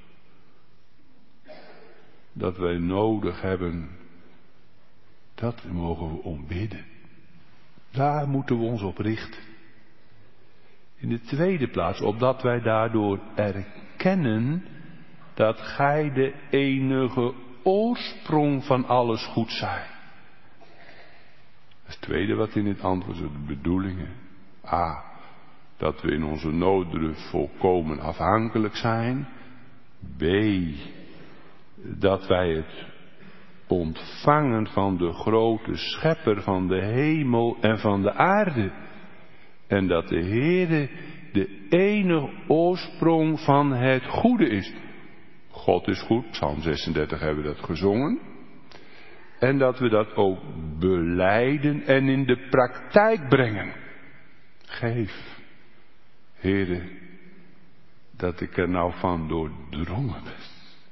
Dat wij nodig hebben, dat mogen we ombidden. Daar moeten we ons op richten. In de tweede plaats, opdat wij daardoor erkennen dat gij de enige oorsprong van alles goed zijt. Dat is het tweede wat in het antwoord is, de bedoelingen. A, dat we in onze nooderen volkomen afhankelijk zijn. B, dat wij het ontvangen van de grote schepper van de hemel en van de aarde. En dat de Heere de enige oorsprong van het goede is. God is goed, Psalm zesendertig hebben we dat gezongen. En dat we dat ook belijden en in de praktijk brengen. Geef, Heere, dat ik er nou van doordrongen ben.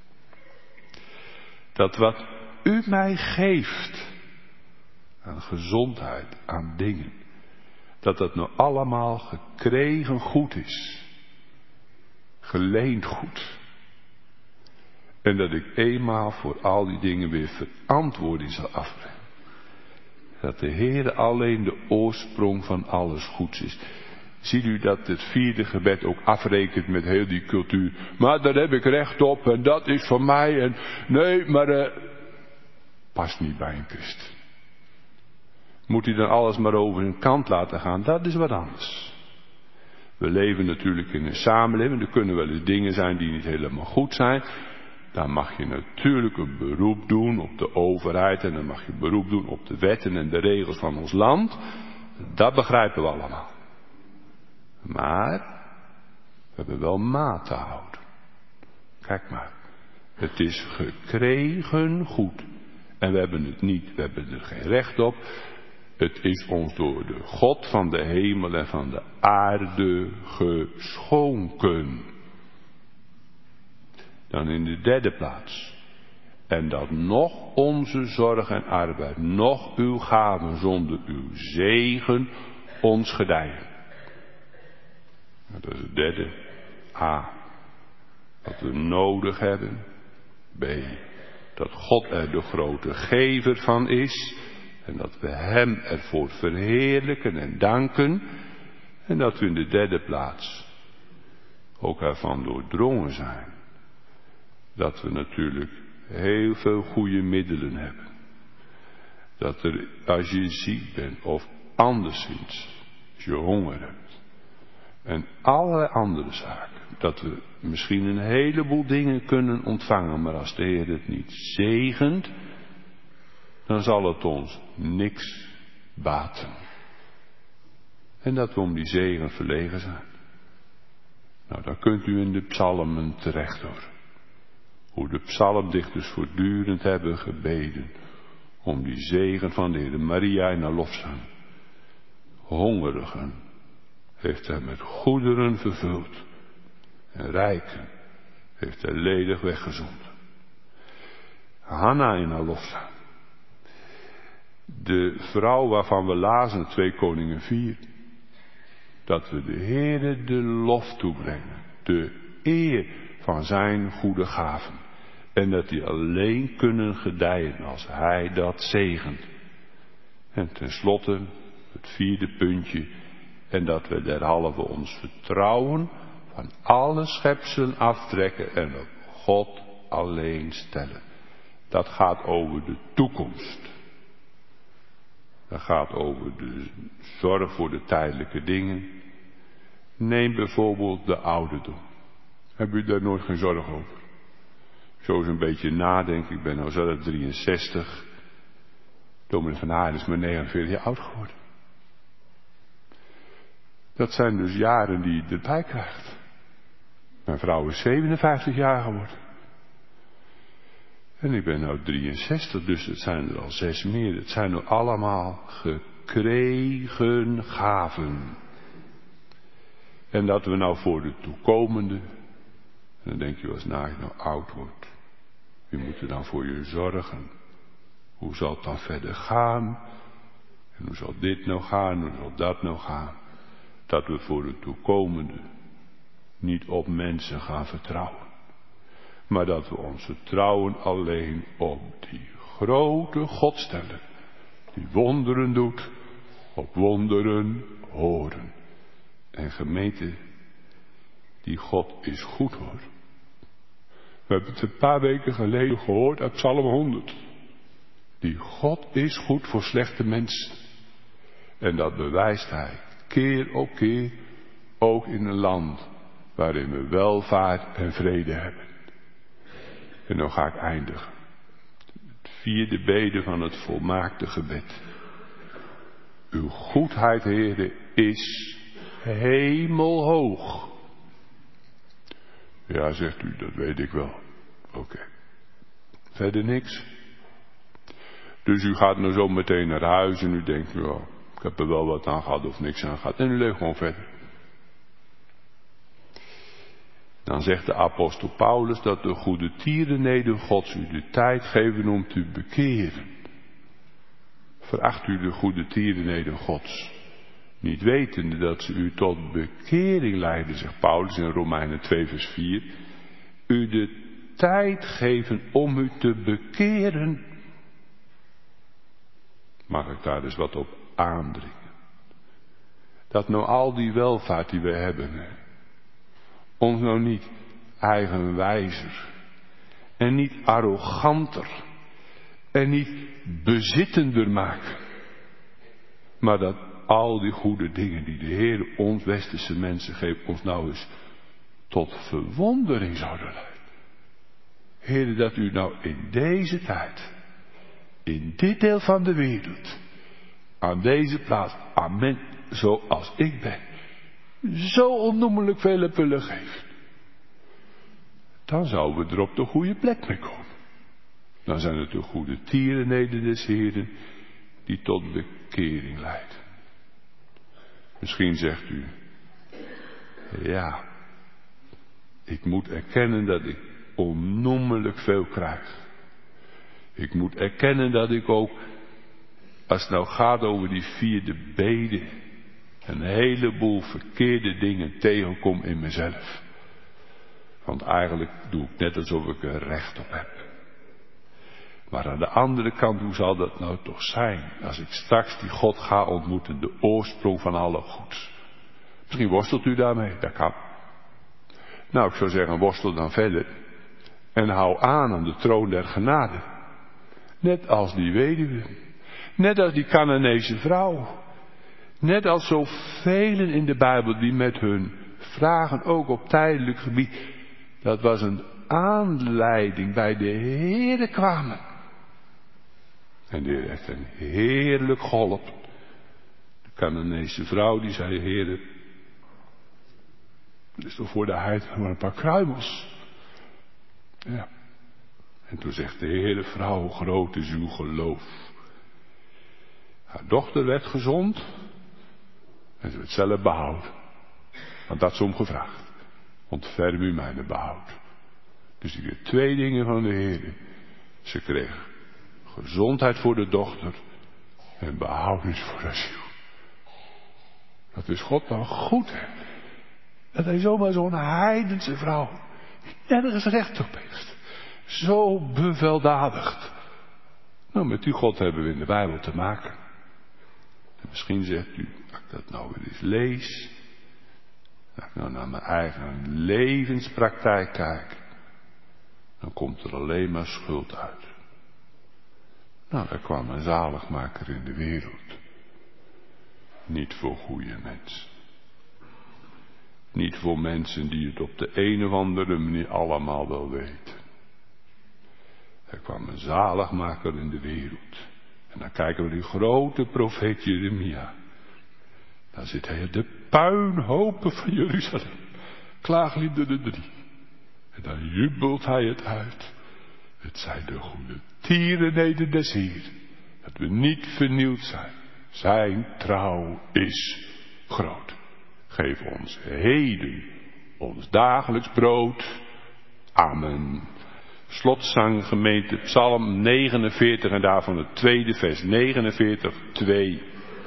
Dat wat u mij geeft aan gezondheid, aan dingen, dat dat nou allemaal gekregen goed is. Geleend goed. En dat ik eenmaal voor al die dingen weer verantwoording zal afbrengen. Dat de Heer alleen de oorsprong van alles goeds is. Ziet u dat het vierde gebed ook afrekent met heel die cultuur. Maar daar heb ik recht op en dat is van mij en nee, maar uh, past niet bij een christen. Moet hij dan alles maar over een kant laten gaan? Dat is wat anders. We leven natuurlijk in een samenleving. Er kunnen wel eens dingen zijn die niet helemaal goed zijn. Dan mag je natuurlijk een beroep doen op de overheid. En dan mag je beroep doen op de wetten en de regels van ons land. Dat begrijpen we allemaal. Maar we hebben wel maat te houden. Kijk maar. Het is gekregen goed. En we hebben het niet. We hebben er geen recht op. Het is ons door de God van de hemel en van de aarde geschonken. Dan in de derde plaats. En dat nog onze zorg en arbeid, nog uw gaven zonder uw zegen ons gedijen. Dat is het derde. A. Wat we nodig hebben. B. Dat God er de grote gever van is. En dat we hem ervoor verheerlijken en danken. En dat we in de derde plaats ook ervan doordrongen zijn. Dat we natuurlijk heel veel goede middelen hebben. Dat er, als je ziek bent of anderszins, als je honger hebt. En allerlei andere zaken. Dat we misschien een heleboel dingen kunnen ontvangen. Maar als de Heer het niet zegent, dan zal het ons niks baten. En dat we om die zegen verlegen zijn. Nou, dan kunt u in de psalmen terecht hoor. Hoe de psalmdichters voortdurend hebben gebeden. Om die zegen van de Heer Maria in haar lofzang. Hongerigen heeft hij met goederen vervuld. En rijken heeft hij ledig weggezonden. Hanna in haar lofzang. De vrouw waarvan we lazen, twee Koningen vier. Dat we de Heere de lof toebrengen. De eer van zijn goede gaven. En dat die alleen kunnen gedijen als hij dat zegent. En tenslotte het vierde puntje. En dat we derhalve ons vertrouwen van alle schepselen aftrekken en op God alleen stellen. Dat gaat over de toekomst. Dat gaat over de zorg voor de tijdelijke dingen. Neem bijvoorbeeld de ouderdom. Heb u daar nooit geen zorg over? Zo eens een beetje nadenken. Ik ben nou zelf drieënzestig. Dominee van Haren is maar negenenveertig jaar oud geworden. Dat zijn dus jaren die je erbij krijgt. Mijn vrouw is zevenenvijftig jaar geworden. En ik ben nu drieënzestig, dus het zijn er al zes meer. Het zijn er allemaal gekregen gaven. En dat we nou voor de toekomende, en dan denk je wel eens na je nou oud wordt. Wie moet er dan voor je zorgen? Hoe zal het dan verder gaan? En hoe zal dit nou gaan? Hoe zal dat nou gaan? Dat we voor de toekomende niet op mensen gaan vertrouwen. Maar dat we ons vertrouwen alleen op die grote God stellen. Die wonderen doet, op wonderen horen. En gemeente, die God is goed hoor. We hebben het een paar weken geleden gehoord uit Psalm honderd. Die God is goed voor slechte mensen. En dat bewijst hij keer op keer, ook in een land waarin we welvaart en vrede hebben. En dan ga ik eindigen. Het vierde bede van het volmaakte gebed. Uw goedheid, Heere, is hemelhoog. Ja, zegt u, dat weet ik wel. Oké. Okay. Verder niks. Dus u gaat nou zo meteen naar huis en u denkt, nou, ik heb er wel wat aan gehad of niks aan gehad. En u leeft gewoon verder. Dan zegt de apostel Paulus dat de goede tierenheden Gods u de tijd geven om te bekeren. Veracht u de goede tierenheden Gods. Niet wetende dat ze u tot bekering leiden, zegt Paulus in Romeinen twee vers vier. U de tijd geven om u te bekeren. Mag ik daar dus wat op aandringen? Dat nou al die welvaart die we hebben, hè, ons nou niet eigenwijzer en niet arroganter en niet bezittender maken. Maar dat al die goede dingen die de Heer ons westerse mensen geeft, ons nou eens tot verwondering zouden leiden. Heer, dat u nou in deze tijd, in dit deel van de wereld, aan deze plaats, amen, zoals ik ben, zo onnoemelijk vele pullen geven. Dan zouden we er op de goede plek mee komen. Dan zijn het de goede tierenheden des Heeren die tot bekering leiden. Misschien zegt u, ja, ik moet erkennen dat ik onnoemelijk veel krijg. Ik moet erkennen dat ik ook, als het nou gaat over die vierde bede, een heleboel verkeerde dingen tegenkom in mezelf. Want eigenlijk doe ik net alsof ik er recht op heb. Maar aan de andere kant, hoe zal dat nou toch zijn, als ik straks die God ga ontmoeten, de oorsprong van alle goeds. Misschien worstelt u daarmee, dat kan. Nou, ik zou zeggen, worstel dan verder. En hou aan aan de troon der genade. Net als die weduwe. Net als die Canaanese vrouw. Net als zoveel in de Bijbel die met hun vragen ook op tijdelijk gebied. Dat was een aanleiding bij de Heere kwamen. En de Heer heeft hen heerlijk geholpen. De Canaanese vrouw die zei, Heere, dat is toch voor de heid maar een paar kruimels. Ja. En toen zegt de Heere, vrouw, hoe groot is uw geloof. Haar dochter werd gezond. En ze werd zelf behouden. Want dat is om gevraagd. Ontferm u mijn behoud. Dus die kreeg twee dingen van de Heer. Ze kreeg gezondheid voor de dochter. En behoudenis voor haar ziel. Dat is God dan goed, hè? Dat hij zomaar zo'n heidense vrouw, die nergens recht op heeft, zo beveldadigt. Nou, met die God hebben we in de Bijbel te maken. En misschien zegt u, als ik dat nou weer eens lees, als ik nou naar mijn eigen levenspraktijk kijk, dan komt er alleen maar schuld uit. Nou, er kwam een zaligmaker in de wereld. Niet voor goede mensen. Niet voor mensen die het op de een of andere manier allemaal wel weten. Er kwam een zaligmaker in de wereld. En dan kijken we die grote profeet Jeremia. Dan zit hij op de puinhopen van Jeruzalem. Klaagliederen drie. En dan jubelt hij het uit. Het zijn de goede tierenheden des Heeren. Dat we niet vernield zijn. Zijn trouw is groot. Geef ons heden ons dagelijks brood. Amen. Slotzang gemeente Psalm negenenveertig en daarvan het tweede vers negenenveertig, twee.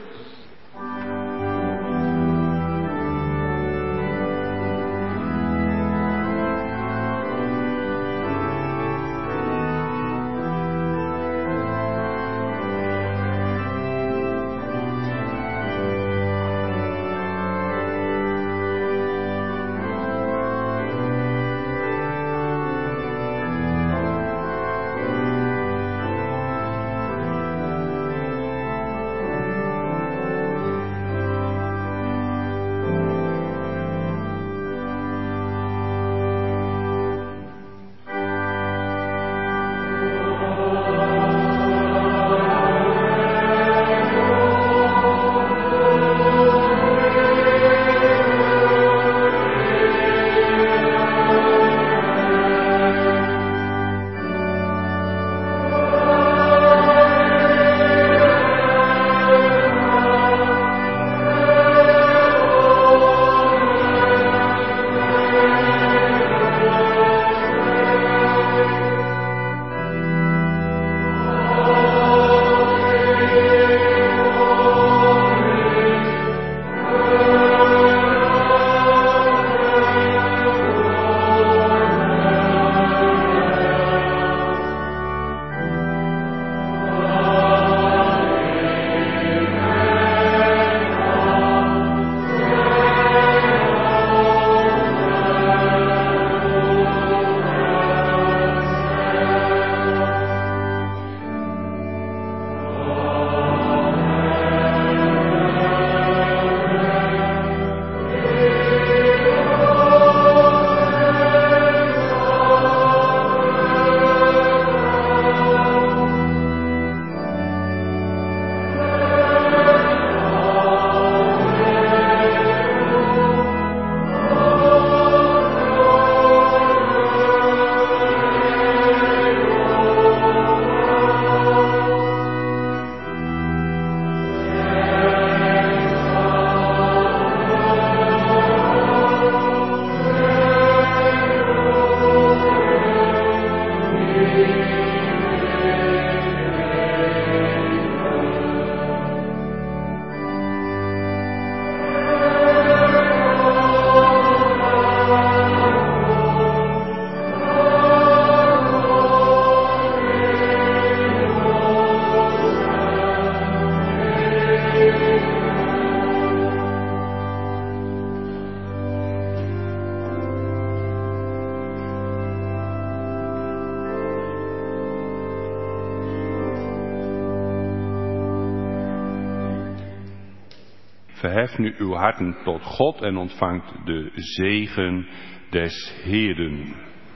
Verhef nu uw harten tot God en ontvangt de zegen des Heeren.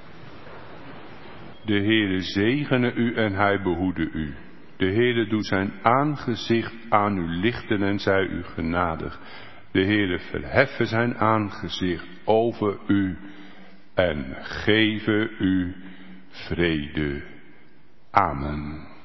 De Heere zegene u en hij behoede u. De Heere doet zijn aangezicht aan u lichten en zij u genadig. De Heere verheffe zijn aangezicht over u en geven u vrede. Amen.